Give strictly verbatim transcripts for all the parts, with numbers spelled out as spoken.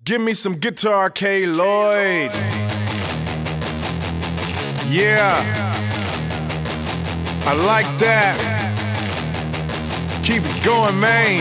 Give me some guitar, K. Lloyd. Yeah, I like that. Keep it going, man.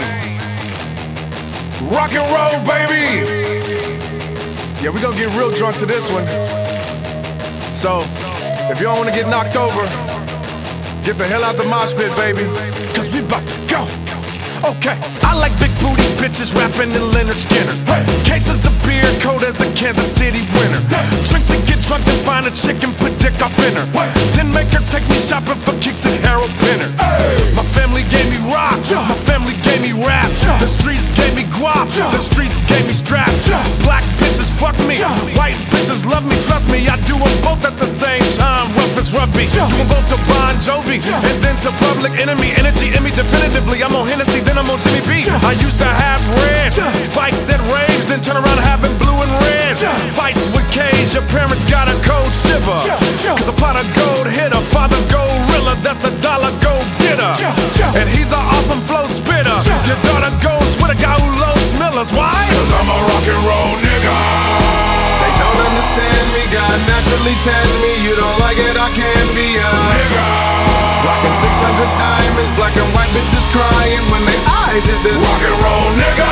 Rock and roll, baby. Yeah, we gonna get real drunk to this one. So, if you don't wanna get knocked over, get the hell out the mosh pit, baby. Cause we about to go. Okay, I like big booty bitches rapping in Leonard Skinner. Hey. Cases of beer, cold as a Kansas City winter. Hey. Drink to get drunk and find a chick and put dick off in her. Hey. Then make her take me shopping for kicks at Harold Pinner. Hey. My family gave me rock, yeah. My family gave me rap, yeah. The streets gave me guap, yeah. The streets gave me straps, yeah. Black bitches fuck me, yeah. White bitches love me, trust me. I do them both at the same time, rough as rugby, yeah. Do them both to Bon Jovi, yeah. And then to Public Enemy. Energy in me definitively, I'm on Hennessy, then I'm on Jimmy B. I used to have red spikes at raves, then turn around having blue and red. Fights with K's, your parents got a cold shiver. Cause a pot of gold hit a father gorilla, that's a dollar go getter. And he's an awesome flow spitter. Your daughter goes with a guy who loads Millers. Why? Cause I'm a rock and roll nigga. They don't understand me, God naturally tanned me. You don't like it, I can be a nigga. Rockin' six hundred diamonds, black and white bitches crying when they eyes hit this rock and roll nigga.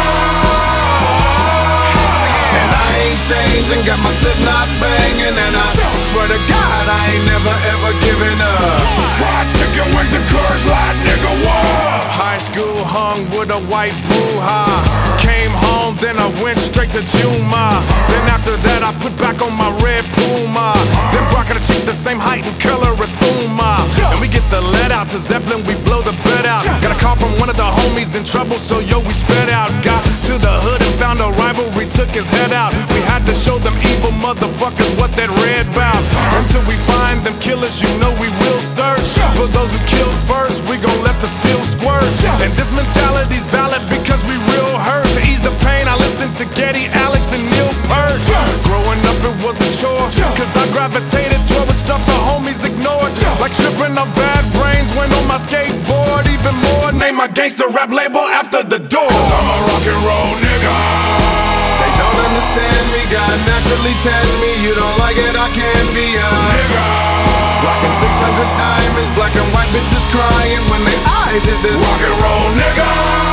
And I ain't changing, got my Slipknot banging, and I swear to God I ain't never ever giving up. Fried chicken wings and Coors Light, nigga, what? High school hung with a white boo-ha. Came home, then I went straight to Juma. Then after that I put back on my red Puma. Then rockin' a chick the same height and color as Uma. And we get the lead out to Zeppelin, we blow the bed out. Got a call from one of the homies in trouble, so yo, we sped out. Got to the hood and found a rivalry, took his head out. We had to show them evil motherfuckers what that red bout. Until we find them killers, you know we will search for those who killed first, we gon' let the steel squirt. And this mentality's valid because we real hurt. To ease the pain, I listen to Getty, Alex, and Neil Peart. Growing up it was a chore, cause I gravitated toward stuff the homies ignored. Like tripping off bad brains, went on my skateboard. Even more, name my gangster rap label after the door. Cause I'm a rock and roll nigga. They don't understand me, God naturally tanned me. You don't like it, I can be a nigga. Rockin' six hundred diamonds, black and white bitches crying when they eyes hit this rock and roll nigga.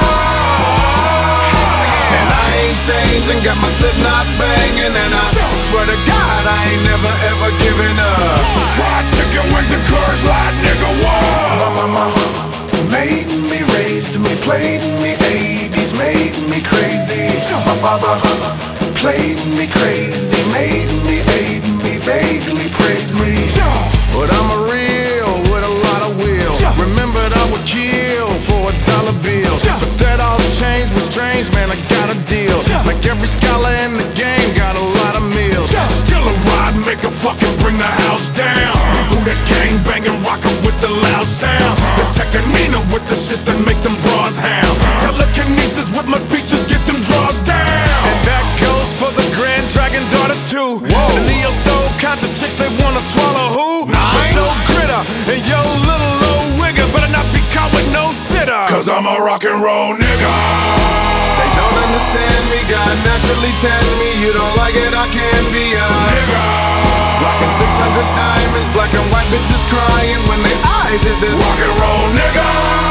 And I ain't changing, got my Slipknot banging, and I swear to God I ain't never ever giving up. Fried chicken wings and Coors Light, nigga, what? My mama made me, raised me, played me, eighties made me crazy. My father played me crazy, made me, ate me, vaguely praised me. But I'm a real with a lot of will. Remembered I would kill for a dollar bill. But that all changed, was strange, man, I got a deal. Like every scholar in the game, got a lot of meals. Still a ride, make a fucking bring the house down. Who that gang banging, rockin' with the loud sound. That's Tekanina with the shit that make them broads hound. Telekinesis with my speeches, get them draws down. And that goes for the Grand Dragon daughters too. Whoa. The neo soul conscious chicks, they wanna swallow who? For show gritter, and yo little low wigger better not be caught with no sitter. Cause I'm a rock and roll nigga. They don't understand me, God naturally tanned me. You don't like it, I can be a nigga. Rockin' six hundred diamonds, black and white bitches crying when they eyes hit this rock and roll nigga.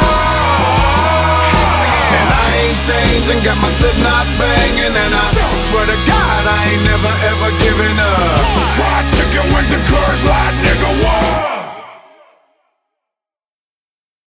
And I ain't changing, got my Slipknot banging, and I swear to God I ain't never ever giving up.